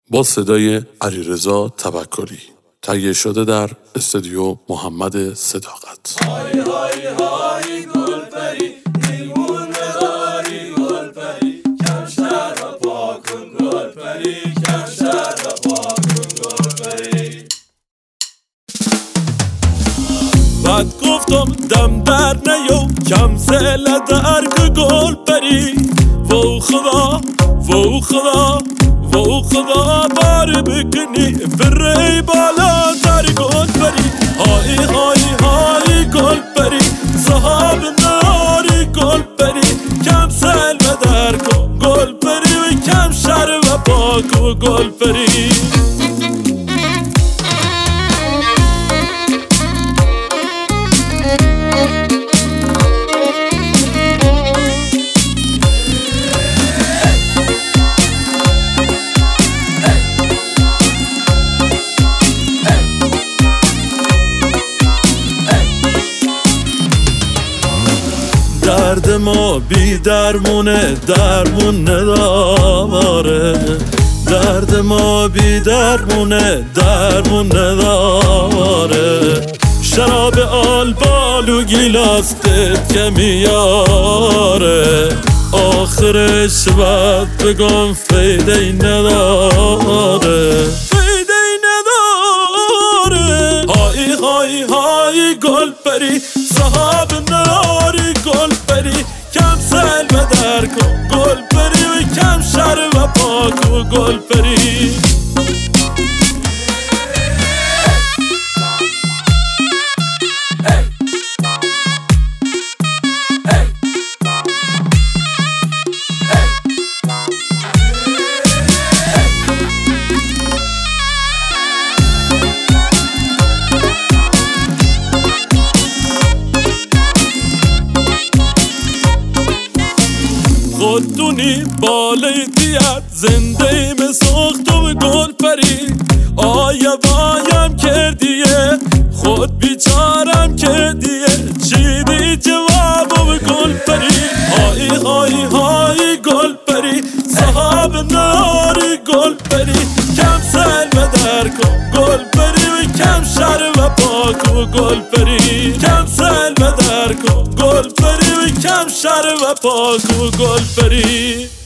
با صدای علیرضا توکلی تهیه شده در استودیو محمد صداقت. های های های گلپری نیمون نداری گلپری کمشتر و پاک کن گلپری کمشتر و پاک کن گلپری. بعد گفتم دم در نیو کم زل در که گلپری و خدا و خدا و خدا بار بکنی فری بالا در گلپری. های های های گلپری صحاب ناری گلپری کم سل و در کن گلپری و کم شر و پاک و گلپری. درد ما بی درمونه درمون نداره درد ما بی درمونه درمون نداره. شراب آلبال و گیلاستت که میاره آخرش باید بگم فیده نداره فیده نداره. های های های گلپری صحاب ناری گلپری کم سل و در کن گلپری و کم شر و پاک و گلپری. خودتونی بالای دیت زنده ایم ساختم گلپری آیا وایم کردیه خود بیچارم کردیه چیدی جوابم گلپری. های های های گلپری صحاب ناری گلپری کم سل و در کن گلپری و کم شر و پاک و گلپری کم سل و در کن گلپری و کم شر و پاک و گلپری.